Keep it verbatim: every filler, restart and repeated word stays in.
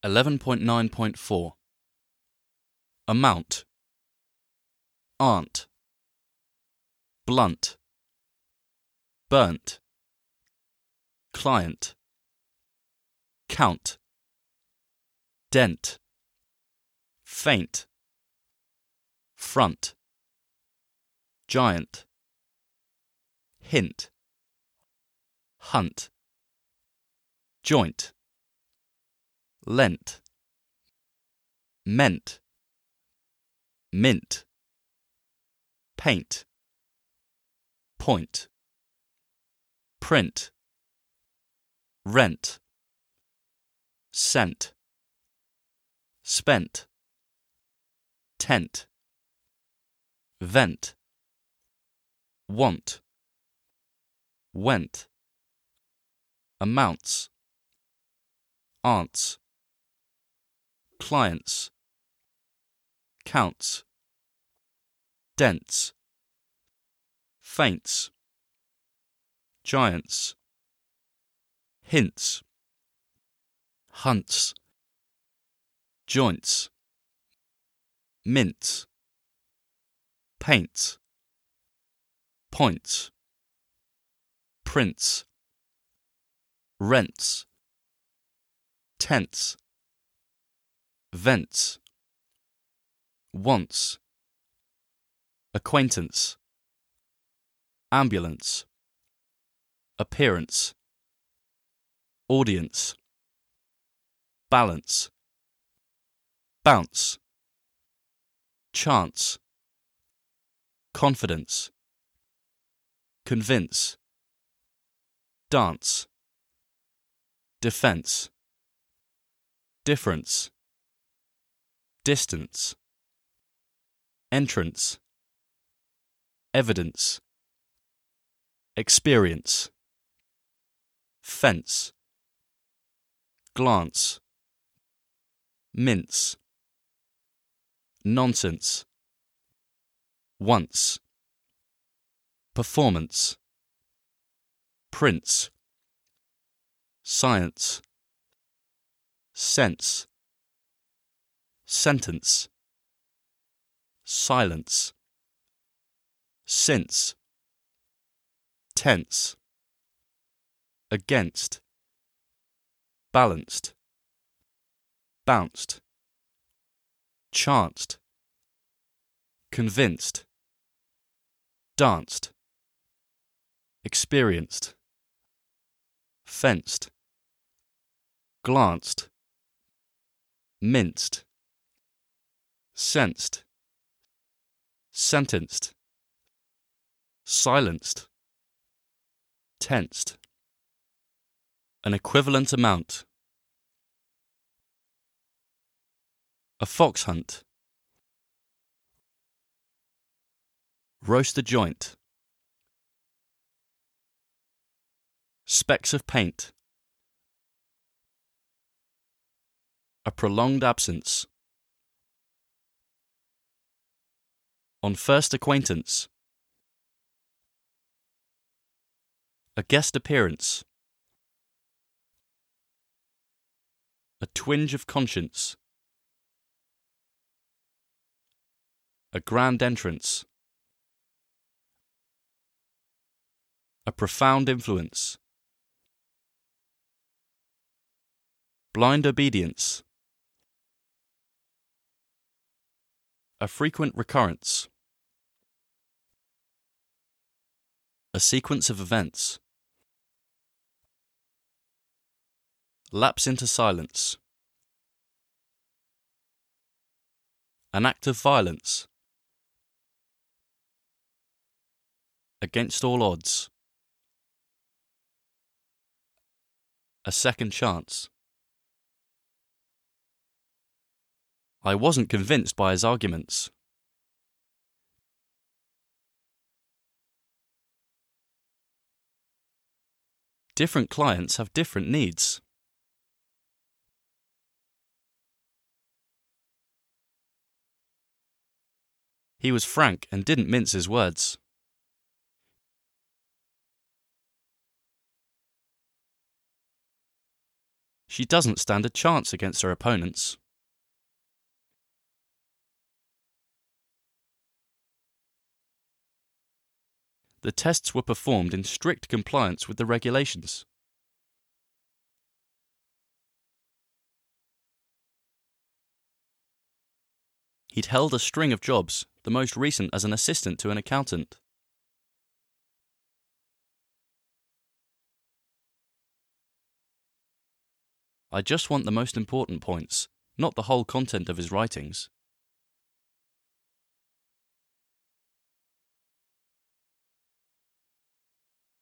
eleven point nine point four. Amount. Aunt. Blunt. Burnt. Client. Count. Dent. Faint. Front. Giant. Hint. Hunt. Joint. Lent. Meant. Mint. Paint. Point. Print. Rent. Scent. Spent. Tent. Vent. Want. Went. Amounts. Aunts. Clients. Counts. Dents. Faints. Giants. Hints. Hunts. Joints. Mints. Paints. Points. Prints. Rents. Tents. Vents. Wants. Acquaintance. Ambulance. Appearance. Audience. Balance. Bounce. Chance. Confidence. Convince. Dance. Defense. Difference. Distance. Entrance. Evidence. Experience. Fence. Glance. Mince. Nonsense. Once. Performance. Prince. Science. Sense. Sentence. Silence. Since. Tense. Against. Balanced. Bounced. Chanced. Convinced. Danced. Experienced. Fenced. Glanced. Minced. Sensed. Sentenced. Silenced. Tensed. An equivalent amount. A fox hunt. Roast a joint. Specks of paint. A prolonged absence. On first acquaintance. A guest appearance. A twinge of conscience. A grand entrance. A profound influence. Blind obedience. A frequent recurrence. A sequence of events. Lapse into silence. An act of violence. Against all odds. A second chance. I wasn't convinced by his arguments. Different clients have different needs. He was frank and didn't mince his words. She doesn't stand a chance against her opponents. The tests were performed in strict compliance with the regulations. He'd held a string of jobs, the most recent as an assistant to an accountant. I just want the most important points, not the whole content of his writings.